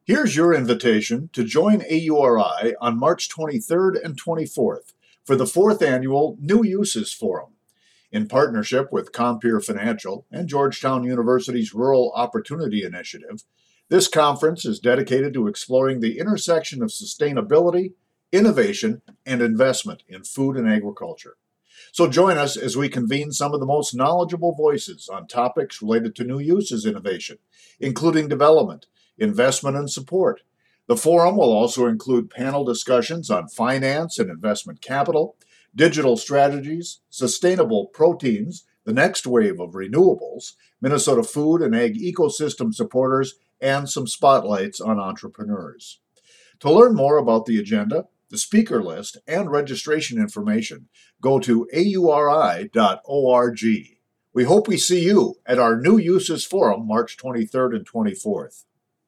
Here's your invitation to join AURI on March 23rd and 24th for the 4th Annual New Uses Forum. In partnership with Compeer Financial and Georgetown University's Rural Opportunity Initiative, this conference is dedicated to exploring the intersection of sustainability, innovation, and investment in food and agriculture. So join us as we convene some of the most knowledgeable voices on topics related to new uses innovation, including development, investment, and support. The forum will also include panel discussions on finance and investment capital, digital strategies, sustainable proteins, the next wave of renewables, Minnesota food and ag ecosystem supporters, and some spotlights on entrepreneurs. To learn more about the agenda, the speaker list, and registration information, go to auri.org. We hope we see you at our New Uses Forum March 23rd and 24th.